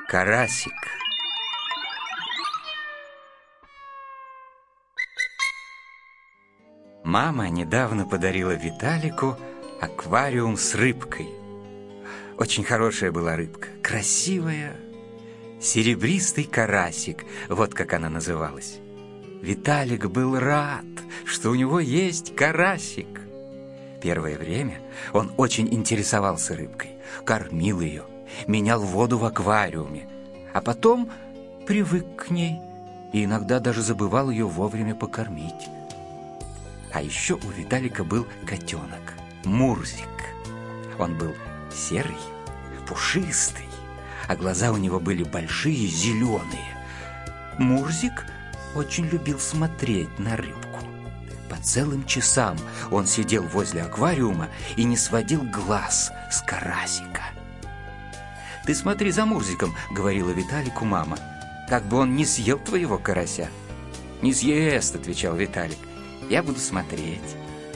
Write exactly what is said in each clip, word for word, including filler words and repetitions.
Карасик. Мама недавно подарила Виталику аквариум с рыбкой. Очень хорошая была рыбка, красивая. Серебристый карасик, вот как она называлась. Виталик был рад, что у него есть карасик. Первое время он очень интересовался рыбкой, кормил ее, менял воду в аквариуме, а потом привык к ней и иногда даже забывал ее вовремя покормить. А еще у Виталика был котенок, Мурзик. Он был серый, пушистый, а глаза у него были большие, зеленые. Мурзик очень любил смотреть на рыбку. По целым часам он сидел возле аквариума и не сводил глаз с карасика. «Ты смотри за Мурзиком», — говорила Виталику мама, «как бы он не съел твоего карася». «Не съест», — отвечал Виталик, «я буду смотреть».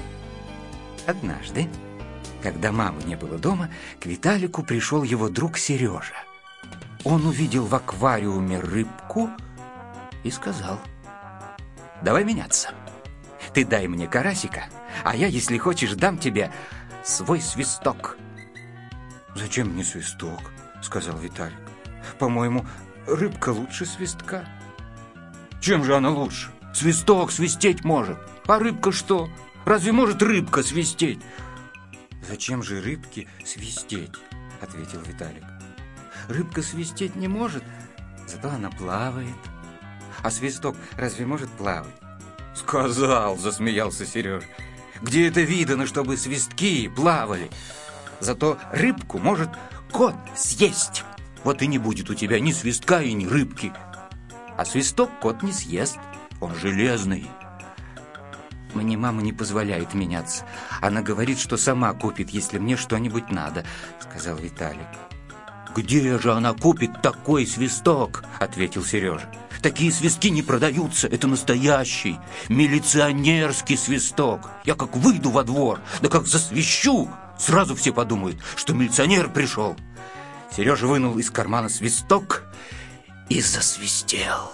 Однажды, когда мамы не было дома, к Виталику пришел его друг Сережа. Он увидел в аквариуме рыбку и сказал: «Давай меняться. Ты дай мне карасика, а я, если хочешь, дам тебе свой свисток». «Зачем мне свисток?» — сказал Виталик. «По-моему, рыбка лучше свистка». «Чем же она лучше? Свисток свистеть может, а рыбка что? Разве может рыбка свистеть?» «Зачем же рыбке свистеть?» — ответил Виталик. «Рыбка свистеть не может, зато она плавает. А свисток разве может плавать?» «Сказал!» — засмеялся Сережа. «Где это видано, чтобы свистки плавали? Зато рыбку может кот съесть. Вот и не будет у тебя ни свистка и ни рыбки. А свисток кот не съест, он железный». «Мне мама не позволяет меняться. Она говорит, что сама купит, если мне что-нибудь надо», — сказал Виталик. «Где же она купит такой свисток?» — ответил Сережа. «Такие свистки не продаются, это настоящий милиционерский свисток. Я как выйду во двор, да как засвищу, сразу все подумают, что милиционер пришел». Сережа вынул из кармана свисток и засвистел.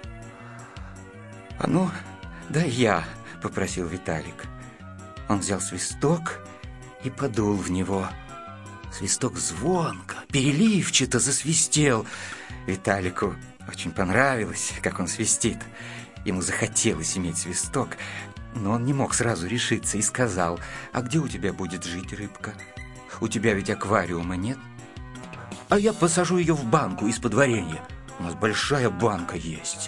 «А ну, да я», — попросил Виталик. Он взял свисток и подул в него. Свисток звонко, переливчато засвистел. Виталику очень понравилось, как он свистит. Ему захотелось иметь свисток, но он не мог сразу решиться и сказал: «А где у тебя будет жить рыбка? У тебя ведь аквариума нет». «А я посажу ее в банку из-под варенья. У нас большая банка есть».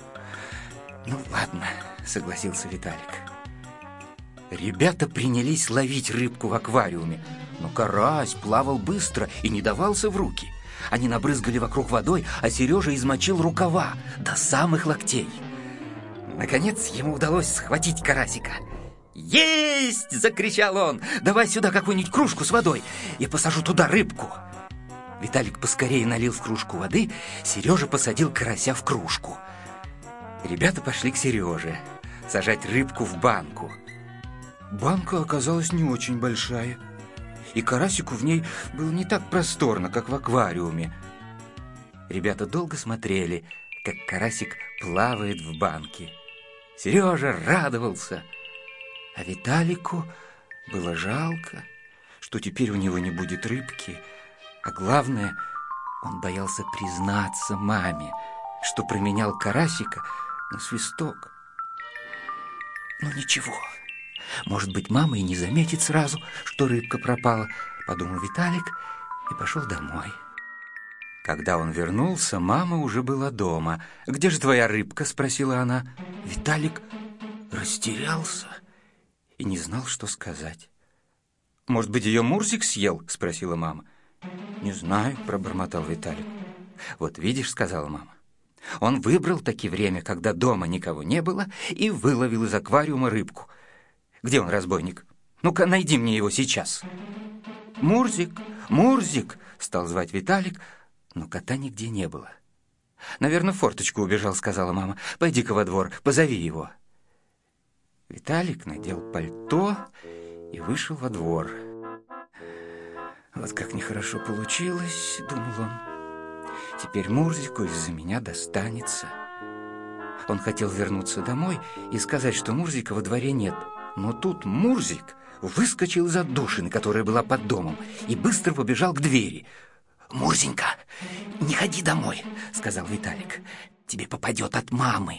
«Ну ладно», — согласился Виталик. Ребята принялись ловить рыбку в аквариуме, но карась плавал быстро и не давался в руки. Они набрызгали вокруг водой, а Сережа измочил рукава до самых локтей. Наконец ему удалось схватить карасика. «Есть!» — закричал он. «Давай сюда какую-нибудь кружку с водой, я посажу туда рыбку». Виталик поскорее налил в кружку воды, Сережа посадил карася в кружку. Ребята пошли к Сереже сажать рыбку в банку. Банка оказалась не очень большая, и карасику в ней было не так просторно, как в аквариуме. Ребята долго смотрели, как карасик плавает в банке. Сережа радовался, а Виталику было жалко, что теперь у него не будет рыбки, а главное, он боялся признаться маме, что променял карасика на свисток. «Ну ничего, может быть, мама и не заметит сразу, что рыбка пропала», — подумал Виталик и пошел домой. Когда он вернулся, мама уже была дома. «Где же твоя рыбка?» — спросила она. Виталик растерялся и не знал, что сказать. «Может быть, ее Мурзик съел?» — спросила мама. «Не знаю», — пробормотал Виталик. «Вот видишь», — сказала мама, «он выбрал таки время, когда дома никого не было, и выловил из аквариума рыбку. Где он, разбойник? Ну-ка, найди мне его сейчас». «Мурзик, Мурзик!» — стал звать Виталик, но кота нигде не было. «Наверное, в форточку убежал», — сказала мама. «Пойди-ка во двор, позови его». Виталик надел пальто и вышел во двор. «Вот как нехорошо получилось», — думал он. Теперь Мурзику из-за меня достанется. Он хотел вернуться домой и сказать, что Мурзика во дворе нет. Но тут Мурзик выскочил из отдушины, которая была под домом, и быстро побежал к двери. «Мурзенька, не ходи домой», — сказал Виталик. «Тебе попадет от мамы».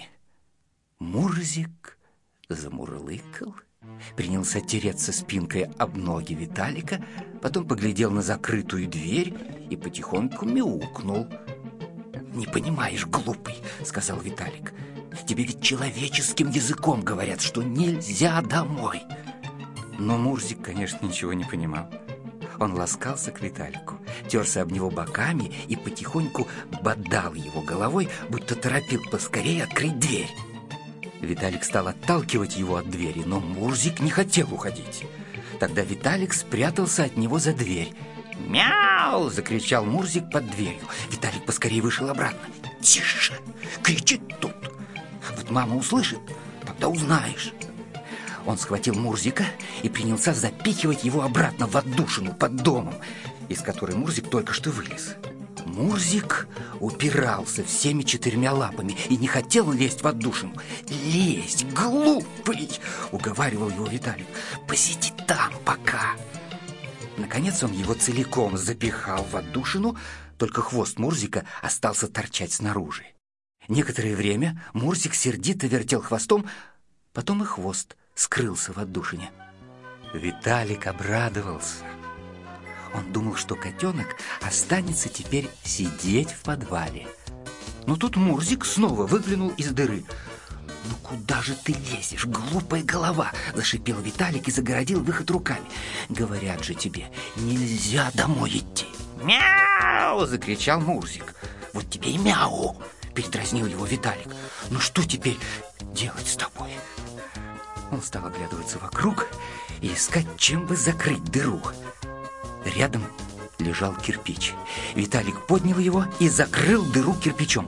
Мурзик замурлыкал, принялся тереться спинкой об ноги Виталика, потом поглядел на закрытую дверь и потихоньку мяукнул. «Не понимаешь, глупый», — сказал Виталик. «Тебе ведь человеческим языком говорят, что нельзя домой». Но Мурзик, конечно, ничего не понимал. Он ласкался к Виталику, терся об него боками и потихоньку бодал его головой, будто торопил поскорее открыть дверь. Виталик стал отталкивать его от двери, но Мурзик не хотел уходить. Тогда Виталик спрятался от него за дверь. «Мяу!» — закричал Мурзик под дверью. Виталик поскорее вышел обратно. «Тише! Кричит тут! Вот мама услышит, тогда узнаешь!» Он схватил Мурзика и принялся запихивать его обратно в отдушину под домом, из которой Мурзик только что вылез. Мурзик упирался всеми четырьмя лапами и не хотел лезть в отдушину. «Лезь, глупый!» — уговаривал его Виталик. «Посиди там пока!» Наконец он его целиком запихал в отдушину, только хвост Мурзика остался торчать снаружи. Некоторое время Мурзик сердито вертел хвостом, потом и хвост скрылся в отдушине. Виталик обрадовался. Он думал, что котенок останется теперь сидеть в подвале. Но тут Мурзик снова выглянул из дыры. «Ну куда же ты лезешь, глупая голова?» – зашипел Виталик и загородил выход руками. «Говорят же тебе, нельзя домой идти!» «Мяу!» – закричал Мурзик. «Вот тебе и мяу!» – передразнил его Виталик. «Ну что теперь делать с тобой?» Он стал оглядываться вокруг и искать, чем бы закрыть дыру. Рядом лежал кирпич. Виталик поднял его и закрыл дыру кирпичом.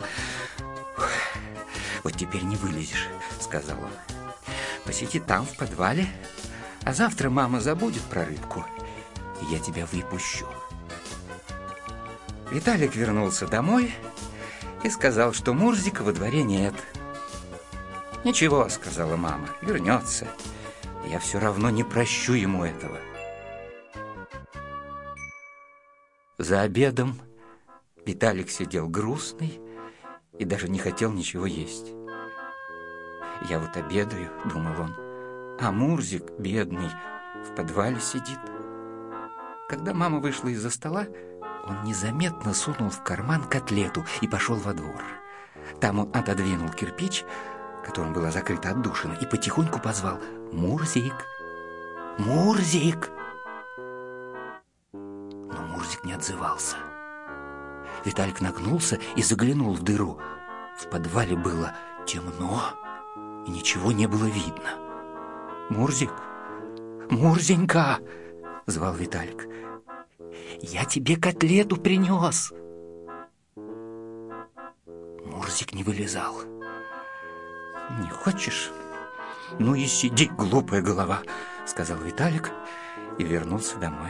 «Вот теперь не вылезешь», — сказал он. «Посиди там, в подвале, а завтра мама забудет про рыбку, и я тебя выпущу». Виталик вернулся домой и сказал, что Мурзика во дворе нет. «Ничего», — сказала мама, — «вернется. Я все равно не прощу ему этого». За обедом Виталик сидел грустный и даже не хотел ничего есть. «Я вот обедаю», — думал он, — «а Мурзик, бедный, в подвале сидит». Когда мама вышла из-за стола, он незаметно сунул в карман котлету и пошел во двор. Там он отодвинул кирпич, которым была закрыта отдушина, и потихоньку позвал: «Мурзик! Мурзик!» Но Мурзик не отзывался. Виталик нагнулся и заглянул в дыру. В подвале было темно, и ничего не было видно. «Мурзик! Мурзенька!» — звал Виталик. «Я тебе котлету принес!» Мурзик не вылезал. «Не хочешь? Ну и сиди, глупая голова», — сказал Виталик и вернулся домой.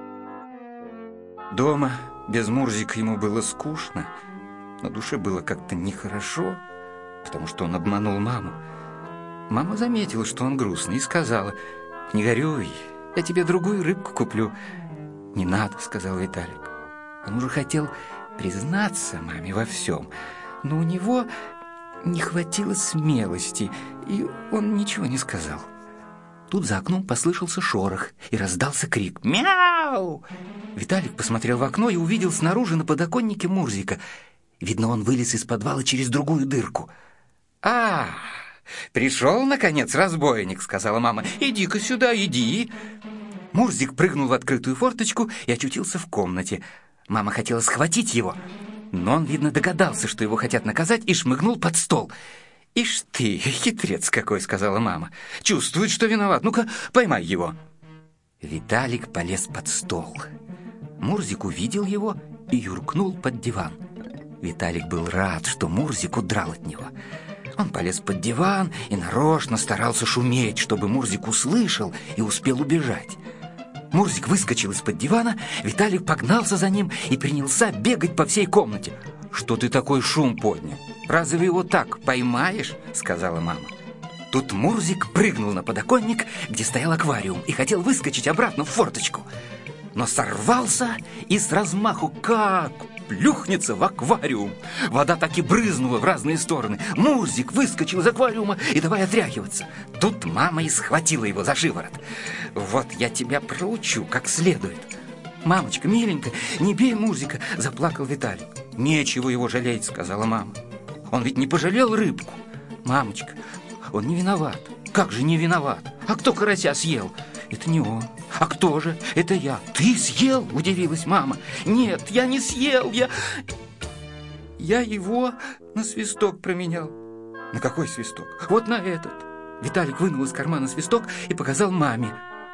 Дома без Мурзика ему было скучно, на душе было как-то нехорошо, потому что он обманул маму. Мама заметила, что он грустный, и сказала: «Не горюй, я тебе другую рыбку куплю». «Не надо», — сказал Виталик. Он уже хотел признаться маме во всем, но у него не хватило смелости, и он ничего не сказал. Тут за окном послышался шорох, и раздался крик: «Мяу!». Виталик посмотрел в окно и увидел снаружи на подоконнике Мурзика. Видно, он вылез из подвала через другую дырку. «А, пришел, наконец, разбойник», — сказала мама. «Иди-ка сюда, иди». Мурзик прыгнул в открытую форточку и очутился в комнате. Мама хотела схватить его, но он, видно, догадался, что его хотят наказать, и шмыгнул под стол. «Ишь ты, хитрец какой», — сказала мама. «Чувствует, что виноват. Ну-ка, поймай его». Виталик полез под стол. Мурзик увидел его и юркнул под диван. Виталик был рад, что Мурзик удрал от него. Он полез под диван и нарочно старался шуметь, чтобы Мурзик услышал и успел убежать. Мурзик выскочил из-под дивана, Виталик погнался за ним и принялся бегать по всей комнате. что ты такой шум поднял? Разве его так поймаешь?» — сказала мама. Тут Мурзик прыгнул на подоконник, где стоял аквариум, и хотел выскочить обратно в форточку. Но сорвался и с размаху как плюхнется в аквариум. Вода так и брызнула в разные стороны. Мурзик выскочил из аквариума и давай отряхиваться. Тут мама и схватила его за шиворот. «Вот я тебя проучу как следует». «Мамочка, миленькая, не бей Мурзика», — заплакал Виталик. «Нечего его жалеть», — сказала мама. «Он ведь не пожалел рыбку». «Мамочка, он не виноват». «Как же не виноват? А кто карася съел?» «Это не он». «А кто же? Это я». «Ты съел?» – удивилась мама. «Нет, я не съел, я... Я его на свисток променял». «На какой свисток?» «Вот на этот». Виталик вынул из кармана свисток и показал маме.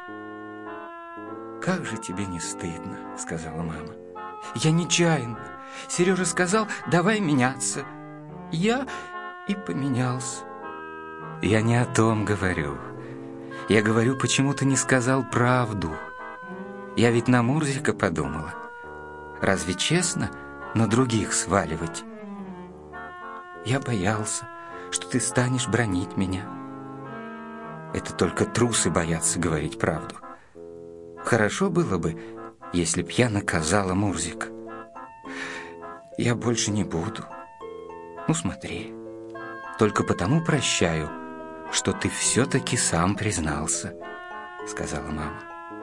«Как же тебе не стыдно», – сказала мама. «Я нечаянно. Сережа сказал, давай меняться. Я и поменялся». «Я не о том говорю. Я говорю, почему ты не сказал правду. Я ведь на Мурзика подумала. Разве честно на других сваливать? Я боялся, что ты станешь бранить меня. Это только трусы боятся говорить правду. Хорошо было бы, если б я наказала Мурзика. Я больше не буду. Ну, смотри, только потому прощаю, что ты все-таки сам признался», — сказала мама.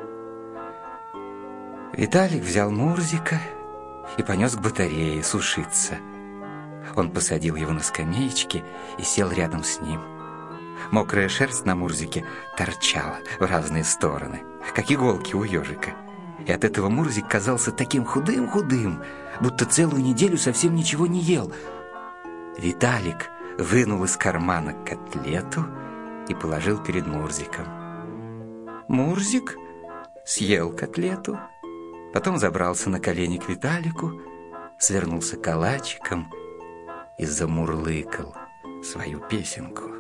Виталик взял Мурзика и понес к батарее сушиться. Он посадил его на скамеечке и сел рядом с ним. Мокрая шерсть на Мурзике торчала в разные стороны, как иголки у ежика. И от этого Мурзик казался таким худым-худым, будто целую неделю совсем ничего не ел. Виталик вынул из кармана котлету и положил перед Мурзиком. Мурзик съел котлету, потом забрался на колени к Виталику, свернулся калачиком и замурлыкал свою песенку.